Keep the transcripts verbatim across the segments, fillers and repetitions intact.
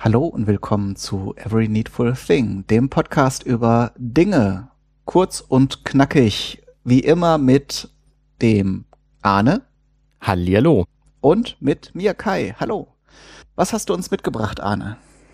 Hallo und willkommen zu Every Needful Thing, dem Podcast über Dinge, kurz und knackig, wie immer mit dem Arne. Hallihallo. Und mit mir Kai. Hallo. Was hast du uns mitgebracht, Arne?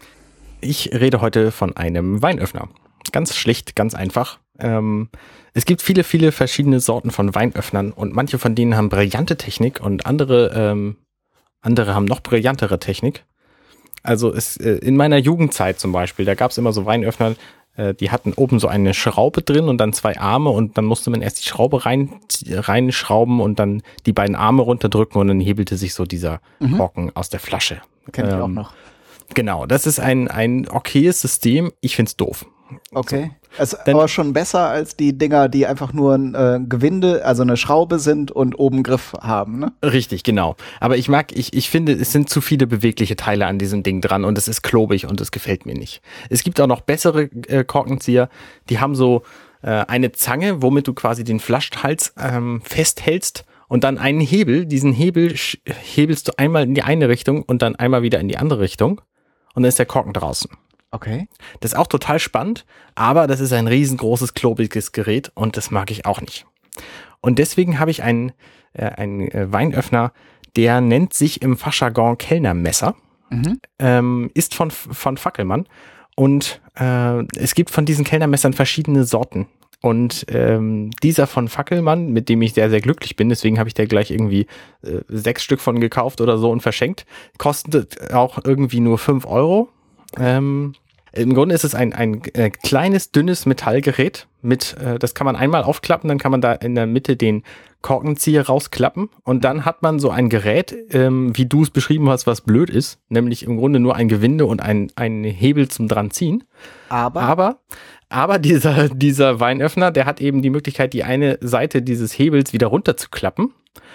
Ich rede heute von einem Weinöffner. Ganz schlicht, ganz einfach. Ähm, es gibt viele, viele verschiedene Sorten von Weinöffnern und manche von denen haben brillante Technik und andere, ähm, andere haben noch brillantere Technik. Also es, äh, in meiner Jugendzeit zum Beispiel, da gab es immer so Weinöffner, äh, die hatten oben so eine Schraube drin und dann zwei Arme und dann musste man erst die Schraube rein reinschrauben und dann die beiden Arme runterdrücken und dann hebelte sich so dieser mhm. Korken aus der Flasche. Kenn ich ähm, auch noch. Genau, das ist ein, ein okayes System. Ich find's doof. Okay. Also, aber schon besser als die Dinger, die einfach nur ein äh, Gewinde, also eine Schraube sind und oben Griff haben, ne? Richtig, genau. Aber ich mag, ich, ich finde, es sind zu viele bewegliche Teile an diesem Ding dran und es ist klobig und es gefällt mir nicht. Es gibt auch noch bessere äh, Korkenzieher, die haben so äh, eine Zange, womit du quasi den Flaschenhals ähm, festhältst und dann einen Hebel. Diesen Hebel sch- hebelst du einmal in die eine Richtung und dann einmal wieder in die andere Richtung und dann ist der Korken draußen. Okay. Das ist auch total spannend, aber das ist ein riesengroßes, klobiges Gerät und das mag ich auch nicht. Und deswegen habe ich einen, äh, einen äh, Weinöffner, der nennt sich im Fachjargon Kellnermesser, mhm. ähm, ist von, von Fackelmann und äh, es gibt von diesen Kellnermessern verschiedene Sorten. Und ähm, dieser von Fackelmann, mit dem ich sehr, sehr glücklich bin, deswegen habe ich da gleich irgendwie äh, sechs Stück von gekauft oder so und verschenkt, kostet auch irgendwie nur fünf Euro. Ähm, Im Grunde ist es ein, ein äh, kleines, dünnes Metallgerät mit, äh, das kann man einmal aufklappen, dann kann man da in der Mitte den Korkenzieher rausklappen und dann hat man so ein Gerät, ähm, wie du es beschrieben hast, was blöd ist, nämlich im Grunde nur ein Gewinde und ein, ein Hebel zum dran ziehen. Aber, aber, aber dieser, dieser Weinöffner, der hat eben die Möglichkeit, die eine Seite dieses Hebels wieder runterzuklappen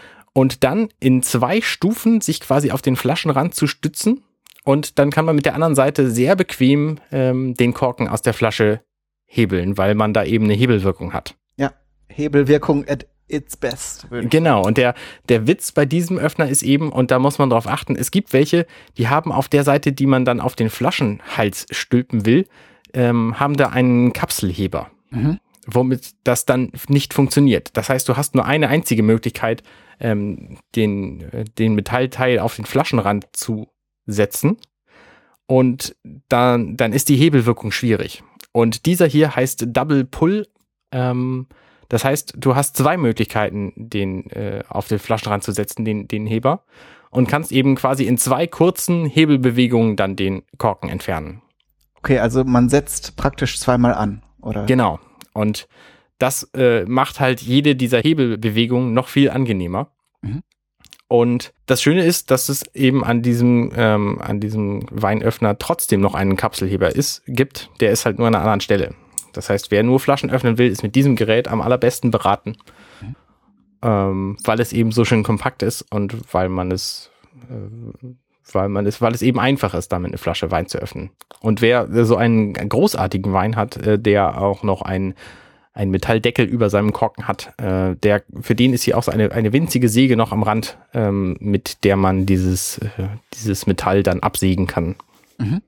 und dann in zwei Stufen sich quasi auf den Flaschenrand zu stützen. Und dann kann man mit der anderen Seite sehr bequem ähm, den Korken aus der Flasche hebeln, weil man da eben eine Hebelwirkung hat. Ja, Hebelwirkung at its best. Genau, und der, der Witz bei diesem Öffner ist eben, und da muss man drauf achten, es gibt welche, die haben auf der Seite, die man dann auf den Flaschenhals stülpen will, ähm, haben da einen Kapselheber, mhm. womit das dann nicht funktioniert. Das heißt, du hast nur eine einzige Möglichkeit, ähm, den, den Metallteil auf den Flaschenrand zu setzen und dann, dann ist die Hebelwirkung schwierig. Und dieser hier heißt Double Pull. Ähm, das heißt, du hast zwei Möglichkeiten, den äh, auf den Flaschenrand zu setzen, den, den Heber, und kannst eben quasi in zwei kurzen Hebelbewegungen dann den Korken entfernen. Okay, also man setzt praktisch zweimal an, oder? Genau. Und das äh, macht halt jede dieser Hebelbewegungen noch viel angenehmer. Mhm. Und das Schöne ist, dass es eben an diesem, ähm, an diesem Weinöffner trotzdem noch einen Kapselheber ist, gibt. Der ist halt nur an einer anderen Stelle. Das heißt, wer nur Flaschen öffnen will, ist mit diesem Gerät am allerbesten beraten, mhm. ähm, weil es eben so schön kompakt ist und weil man es, äh, weil man es, weil es eben einfach ist, damit eine Flasche Wein zu öffnen. Und wer so einen großartigen Wein hat, äh, der auch noch einen ein Metalldeckel über seinem Korken hat, äh, der, für den ist hier auch so eine, eine winzige Säge noch am Rand, ähm, mit der man dieses, äh, dieses Metall dann absägen kann. Mhm.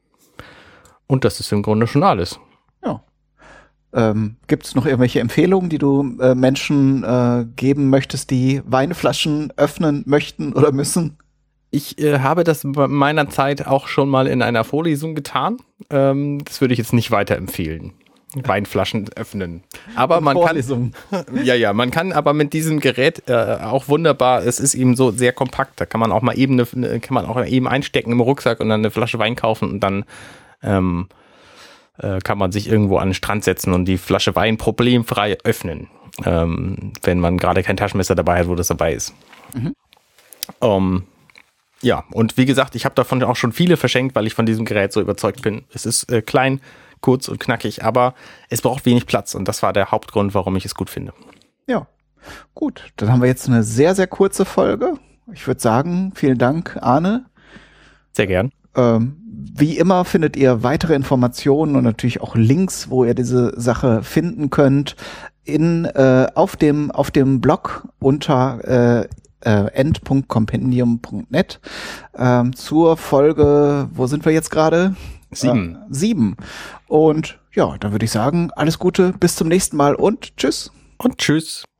Und das ist im Grunde schon alles. Ja. Ähm, gibt es noch irgendwelche Empfehlungen, die du äh, Menschen äh, geben möchtest, die Weinflaschen öffnen möchten oder müssen? Ich äh, habe das bei meiner Zeit auch schon mal in einer Vorlesung getan. Ähm, das würde ich jetzt nicht weiterempfehlen. Weinflaschen öffnen. Aber man kann, ja, ja, man kann aber mit diesem Gerät äh, auch wunderbar, es ist eben so sehr kompakt, da kann man auch mal eben, eine, kann man auch eben einstecken im Rucksack und dann eine Flasche Wein kaufen und dann ähm, äh, kann man sich irgendwo an den Strand setzen und die Flasche Wein problemfrei öffnen, ähm, wenn man gerade kein Taschenmesser dabei hat, wo das dabei ist. Mhm. Um, ja, und wie gesagt, ich habe davon auch schon viele verschenkt, weil ich von diesem Gerät so überzeugt bin. Es ist äh, klein, kurz und knackig, aber es braucht wenig Platz und das war der Hauptgrund, warum ich es gut finde. Ja, gut. Dann haben wir jetzt eine sehr, sehr kurze Folge. Ich würde sagen, vielen Dank, Arne. Sehr gern. Ähm, wie immer findet ihr weitere Informationen und natürlich auch Links, wo ihr diese Sache finden könnt, in, äh, auf dem, auf dem Blog unter äh, äh, end punkt compendium punkt net ähm, zur Folge, wo sind wir jetzt gerade? Sieben. Äh, sieben. Und ja, dann würde ich sagen, alles Gute, bis zum nächsten Mal und tschüss. Und tschüss.